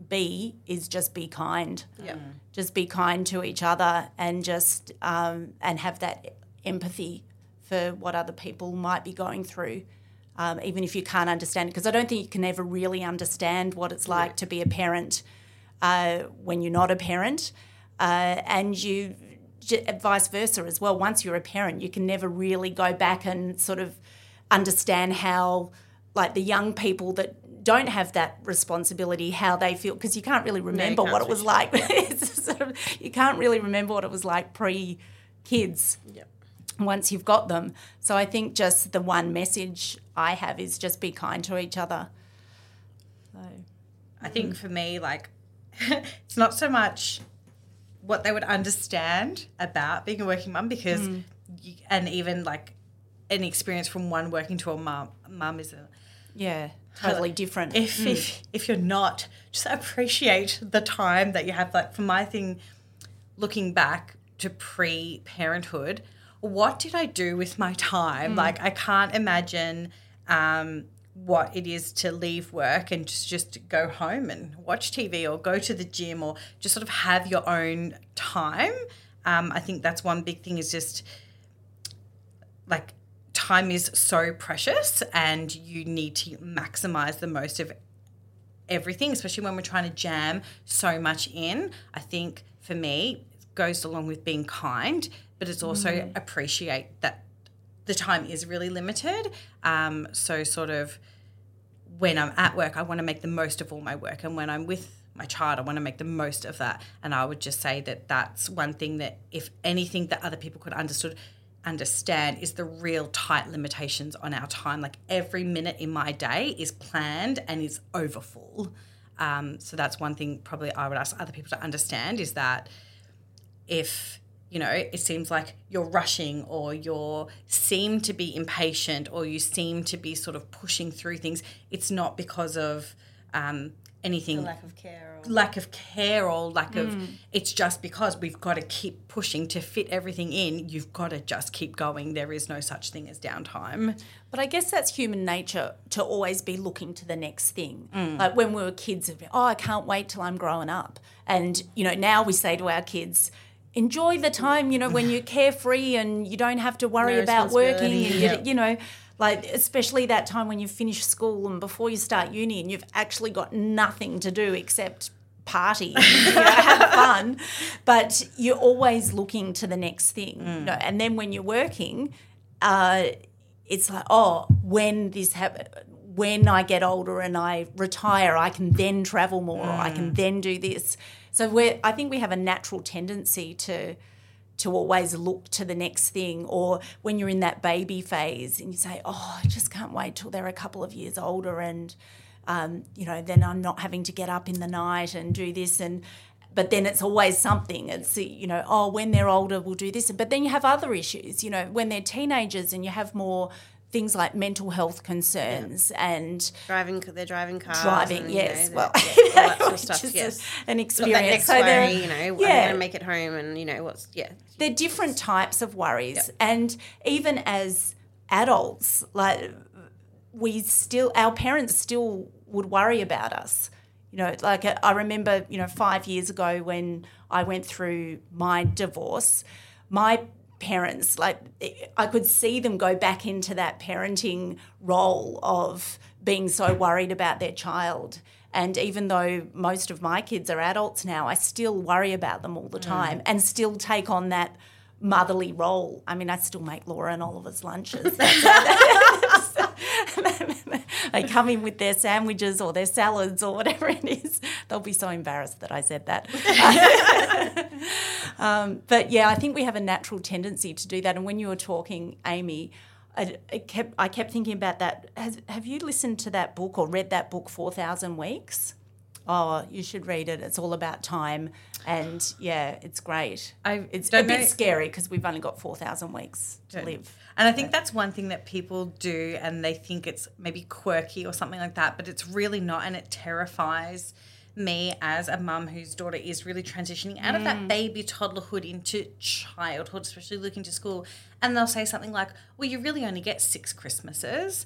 be is just be kind. Yeah. Just be kind to each other and just um, and have that empathy for what other people might be going through, um, even if you can't understand it. Because I don't think you can ever really understand what it's like to be a parent uh, when you're not a parent, uh, and you vice versa as well. Once you're a parent, you can never really go back and sort of understand how, like, the young people that don't have that responsibility, how they feel, because you can't really remember can't what it was switch like. It's sort of, you can't really remember what it was like pre-kids Yep. once you've got them. So I think just the one message I have is just be kind to each other. So, I think for me, like, it's not so much what they would understand about being a working mum, because, Mm. you, and even like an experience from one working to a mum, mum is a, yeah, totally different. if, if if you're not, just appreciate the time that you have. Like, for my thing, looking back to pre-parenthood, what did I do with my time? Like, I can't imagine um, what it is to leave work and just, just go home and watch T V or go to the gym or just sort of have your own time. Um, I think that's one big thing, is just like, time is so precious and you need to maximize the most of everything, especially when we're trying to jam so much in. I think for me, it goes along with being kind, but it's also mm. appreciate that the time is really limited. Um, so sort of when I'm at work, I want to make the most of all my work. And when I'm with my child, I want to make the most of that. And I would just say that that's one thing that, if anything that other people could understood, understand, is the real tight limitations on our time. Like, every minute in my day is planned and is over full. Um, so that's one thing probably I would ask other people to understand, is that if, you know, it seems like you're rushing or you seem to be impatient or you seem to be sort of pushing through things, it's not because of um, anything. The lack of care. Or... lack of care or lack mm. of, it's just because we've got to keep pushing to fit everything in. You've got to just keep going. There is no such thing as downtime. But I guess that's human nature, to always be looking to the next thing. Mm. Like when we were kids, it'd be, oh, I can't wait till I'm growing up. And, you know, now we say to our kids, enjoy the time, you know, when you're carefree and you don't have to worry No about working. And, yep. you, you know, like especially that time when you finish school and before you start uni and you've actually got nothing to do except party, and, you know, have fun. But you're always looking to the next thing. Mm. You know? And then when you're working, uh, it's like, oh, when this happens, when I get older and I retire, I can then travel more, mm. or I can then do this. So we're, I think we have a natural tendency to to always look to the next thing. Or when you're in that baby phase and you say, oh, I just can't wait till they're a couple of years older and, um, you know, then I'm not having to get up in the night and do this. And but then it's always something. It's, you know, oh, when they're older, we'll do this. But then you have other issues, you know, when they're teenagers and you have more things like mental health concerns yeah. and driving, they're driving cars. Driving, and, yes. You know, well, yeah, all that sort of stuff. Yes, an experience. Got that next so worry, you know, yeah. I'm going to make it home, and you know what's yeah. They're different types of worries, yep. and even as adults, like we still, our parents still would worry about us. You know, like I remember, you know, five years ago when I went through my divorce, my parents, like I could see them go back into that parenting role of being so worried about their child. And even though most of my kids are adults now, I still worry about them all the time mm. and still take on that motherly role. I mean, I still make Laura and Oliver's lunches. They come in with their sandwiches or their salads or whatever it is. They'll be so embarrassed that I said that. um, but, yeah, I think we have a natural tendency to do that. And when you were talking, Amy, I, I kept I kept thinking about that. Has, have you listened to that book or read that book, four thousand Weeks? Oh, you should read it. It's all about time. And, yeah, it's great. I it's don't a bit know. scary because we've only got four thousand weeks to Don't. live. And I think that's one thing that people do and they think it's maybe quirky or something like that, but it's really not, and it terrifies me as a mum whose daughter is really transitioning out mm. of that baby toddlerhood into childhood, especially looking to school. And they'll say something like, well, you really only get six Christmases.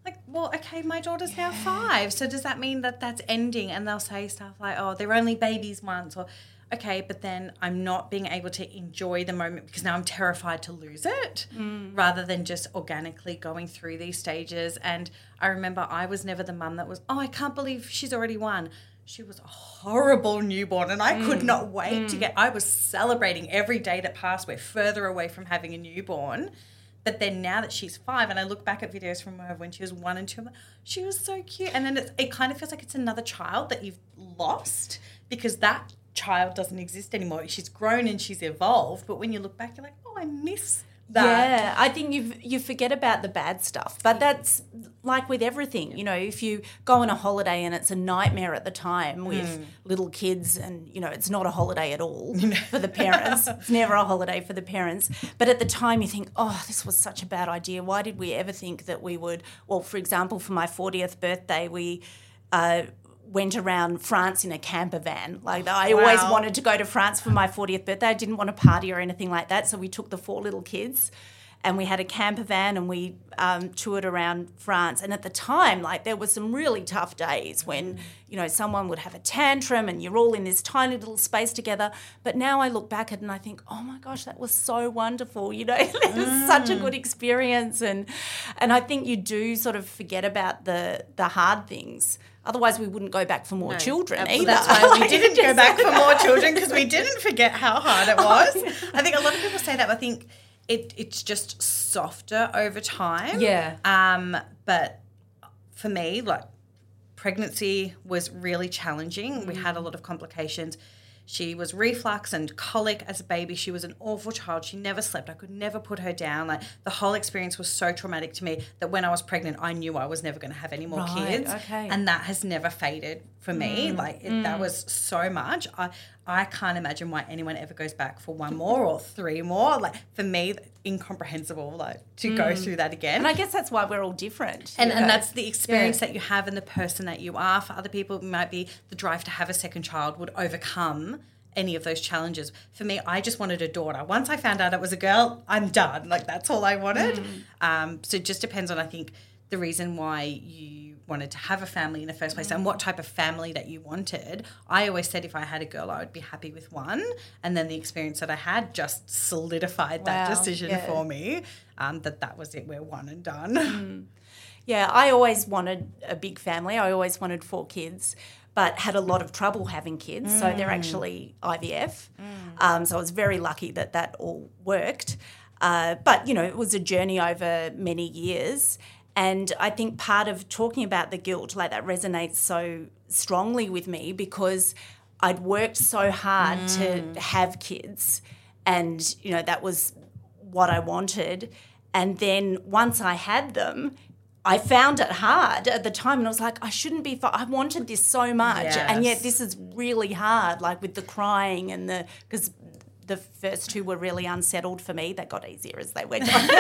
like, well, okay, my daughter's yeah. now five. So does that mean that that's ending? And they'll say stuff like, oh, they're only babies once, or okay, but then I'm not being able to enjoy the moment because now I'm terrified to lose it mm. rather than just organically going through these stages. And I remember I was never the mum that was, oh, I can't believe she's already won. She was a horrible newborn and I mm. could not wait mm. to get, I was celebrating every day that passed. We're further away from having a newborn. But then now that she's five and I look back at videos from her when she was one and two, I'm like, she was so cute. And then it, it kind of feels like it's another child that you've lost because that child doesn't exist anymore. She's grown and she's evolved. But when you look back, you're like, oh, I miss that. Yeah, I think you you forget about the bad stuff. But that's like with everything. You know, if you go on a holiday and it's a nightmare at the time with mm. little kids and, you know, it's not a holiday at all for the parents. It's never a holiday for the parents. But at the time you think, oh, this was such a bad idea. Why did we ever think that we would, well, for example, for my fortieth birthday, we uh, went around France in a camper van. Like I wow. always wanted to go to France for my fortieth birthday. I didn't want to party or anything like that. So we took the four little kids and we had a camper van and we um, toured around France. And at the time, like there were some really tough days when, you know, someone would have a tantrum and you're all in this tiny little space together. But now I look back at it and I think, oh my gosh, that was so wonderful. You know, it was mm. such a good experience. And and I think you do sort of forget about the the hard things. Otherwise, we wouldn't go back for more no, children absolutely. either. That's why we didn't go back for more children because we didn't forget how hard it was. I think a lot of people say that, but I think it it's just softer over time. Yeah. Um. But for me, like, pregnancy was really challenging. Mm. We had a lot of complications. She was reflux and colic as a baby. She was an awful child. She never slept. I could never put her down. Like the whole experience was so traumatic to me that when I was pregnant, I knew I was never going to have any more right, kids. Okay. And that has never faded for me. Mm, like it, mm. that was so much. I I can't imagine why anyone ever goes back for one more or three more. Like for me, incomprehensible. Like to mm. go through that again. And I guess that's why we're all different. And and that's the experience yeah. that you have and the person that you are. For other people, it might be the drive to have a second child would overcome any of those challenges. For me, I just wanted a daughter. Once I found out it was a girl, I'm done. Like that's all I wanted. Mm. Um, so it just depends on, I think, the reason why you wanted to have a family in the first place mm. and what type of family that you wanted. I always said if I had a girl, I would be happy with one. And then the experience that I had just solidified wow. that decision yeah. for me, um, that that was it. We're one and done. Mm. Yeah, I always wanted a big family. I always wanted four kids, but had a lot of trouble having kids. Mm. So they're actually I V F. Mm. Um, so I was very lucky that that all worked. Uh, but, you know, it was a journey over many years. And I think part of talking about the guilt, like that resonates so strongly with me because I'd worked so hard mm. to have kids and, you know, that was what I wanted. And then once I had them, I found it hard at the time and I was like, I shouldn't be, I wanted this so much yes. and yet this is really hard, like with the crying and the, because the first two were really unsettled for me. That got easier as they went on.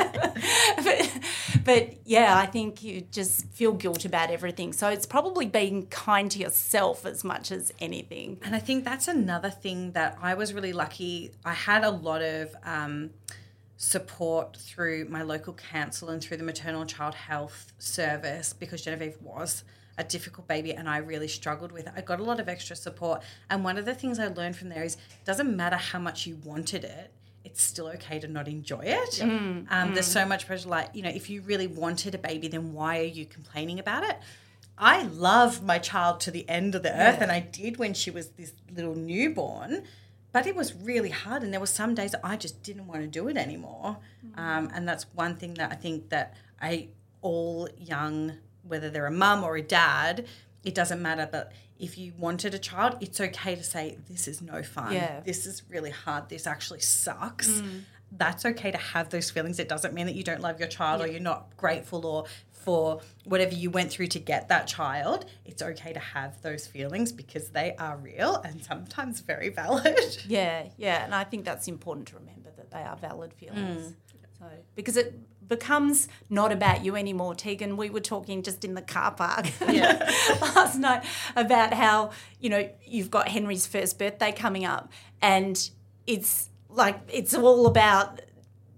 but, but yeah, I think you just feel guilt about everything. So it's probably being kind to yourself as much as anything. And I think that's another thing that I was really lucky. I had a lot of um, support through my local council and through the maternal and child health service because Genevieve was a difficult baby and I really struggled with it. I got a lot of extra support. And one of the things I learned from there is it doesn't matter how much you wanted it, it's still okay to not enjoy it. Mm, um, mm. There's so much pressure, like, you know, if you really wanted a baby, then why are you complaining about it? I love my child to the end of the earth yeah. and I did when she was this little newborn, but it was really hard and there were some days that I just didn't want to do it anymore. Mm. Um, and that's one thing that I think that I all young whether they're a mum or a dad, it doesn't matter. But if you wanted a child, it's okay to say, this is no fun. Yeah. This is really hard. This actually sucks. Mm. That's okay to have those feelings. It doesn't mean that you don't love your child yeah. or you're not grateful or for whatever you went through to get that child. It's okay to have those feelings because they are real and sometimes very valid. Yeah, yeah. And I think that's important to remember that they are valid feelings. Mm. So, because it becomes not about you anymore, Tegan. We were talking just in the car park yeah. last night about how, you know, you've got Henry's first birthday coming up and it's like it's all about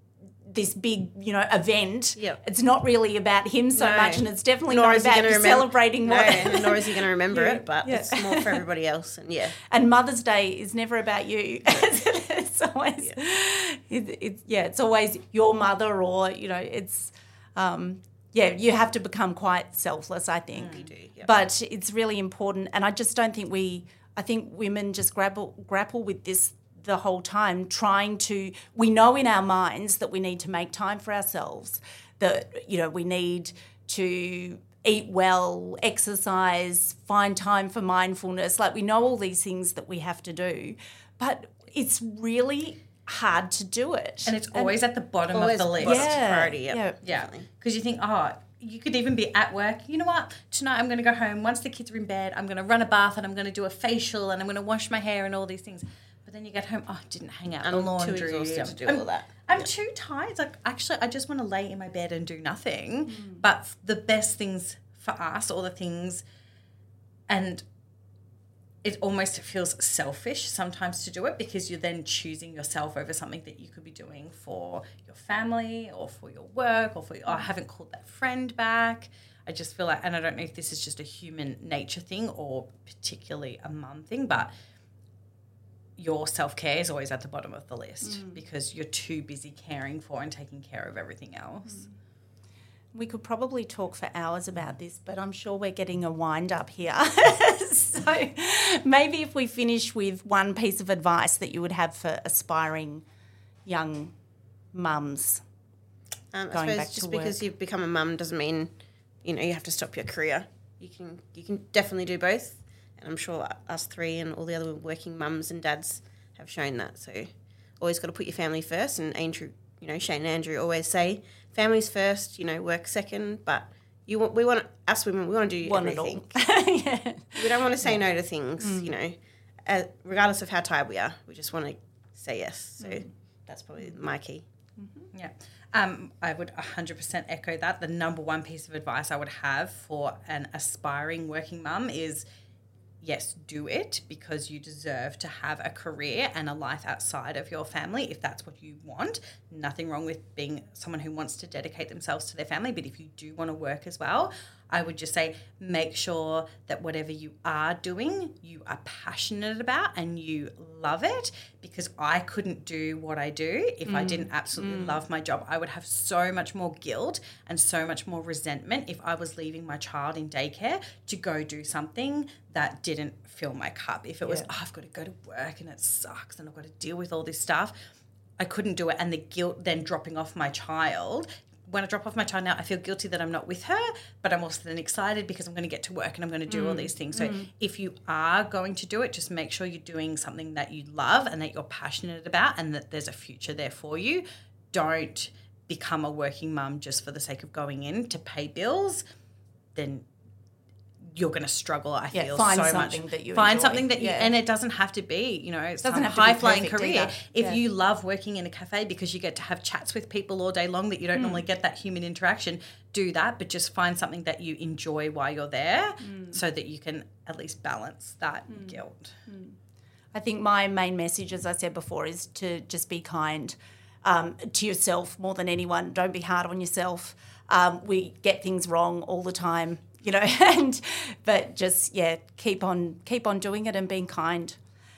this big, you know, event. Yep. It's not really about him so No. much, and it's definitely Nor not is he about gonna you remem- celebrating No, what. nor is he going to remember Yeah. it, but Yeah. it's more for everybody else. And yeah, And Mother's Day is never about you. It's always, Yeah. it, it's yeah, it's always your mother, or you know, it's, um, yeah, you have to become quite selfless, I think. you do. Yep. But it's really important, and I just don't think we. I think women just grapple grapple with this the whole time, trying to. We know in our minds that we need to make time for ourselves. That you know we need to eat well, exercise, find time for mindfulness. Like we know all these things that we have to do, but it's really hard to do it. And it's always at the bottom Always of the list. bottom Yeah, priority. Yep. yeah. Yeah, definitely. because you think, oh, you could even be at work. You know what? Tonight I'm going to go home. Once the kids are in bed, I'm going to run a bath and I'm going to do a facial and I'm going to wash my hair and all these things. But then you get home, oh, I didn't hang out I'm the too laundry. exhausted to do I'm, all that. I'm too tired. It's like, actually, I just want to lay in my bed and do nothing. Mm. But the best things for us, all the things, and it almost feels selfish sometimes to do it because you're then choosing yourself over something that you could be doing for your family or for your work or for your, oh, I haven't called that friend back. I just feel like, and I don't know if this is just a human nature thing or particularly a mum thing, but your self-care is always at the bottom of the list Mm. because you're too busy caring for and taking care of everything else. We could probably talk for hours about this, but I'm sure we're getting a wind up here. So maybe if we finish with one piece of advice that you would have for aspiring young mums. Um, I Going suppose back just to because work. you've become a mum doesn't mean, you know, you have to stop your career. You can you can definitely do both, and I'm sure us three and all the other working mums and dads have shown that. So always got to put your family first. And Andrew, you know, Shane and Andrew always say, families first, you know, work second. But you want we want us women we want to do Want it everything. all. Yeah. We don't want to say no to things, Mm. you know, uh, regardless of how tired we are. We just want to say yes. So Mm. that's probably my key. Yeah. Um, I would one hundred percent echo that. The number one piece of advice I would have for an aspiring working mum is, yes, do it because you deserve to have a career and a life outside of your family if that's what you want. Nothing wrong with being someone who wants to dedicate themselves to their family, but if you do want to work as well, I would just say make sure that whatever you are doing, you are passionate about and you love it, because I couldn't do what I do if mm. I didn't absolutely mm. love my job. I would have so much more guilt and so much more resentment if I was leaving my child in daycare to go do something that didn't fill my cup. If it was, Yeah. oh, I've got to go to work and it sucks and I've got to deal with all this stuff, I couldn't do it. And the guilt then dropping off my child. When I drop off my child now, I feel guilty that I'm not with her, but I'm also then excited because I'm going to get to work and I'm going to do mm. all these things. So mm. if you are going to do it, just make sure you're doing something that you love and that you're passionate about and that there's a future there for you. Don't become a working mum just for the sake of going in to pay bills. Then you're going to struggle, I Yeah, feel, find so something much. that you Find enjoy. something that you, Yeah. and it doesn't have to be, you know, Doesn't some have to be high-flying perfect career. either. If Yeah. you love working in a cafe because you get to have chats with people all day long that you don't mm. normally get that human interaction, do that, but just find something that you enjoy while you're there mm. so that you can at least balance that mm. guilt. Mm. I think my main message, as I said before, is to just be kind um, to yourself more than anyone. Don't be hard on yourself. Um, we get things wrong all the time, you know, and but just, yeah, keep on keep on doing it and being kind.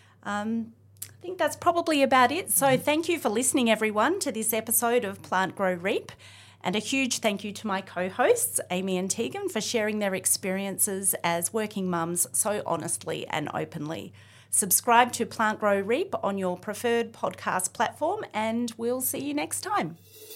Um, I think that's probably about it. So mm-hmm. thank you for listening, everyone, to this episode of Plant, Grow, Reap. And a huge thank you to my co-hosts, Amy and Tegan, for sharing their experiences as working mums so honestly and openly. Subscribe to Plant, Grow, Reap on your preferred podcast platform, and we'll see you next time.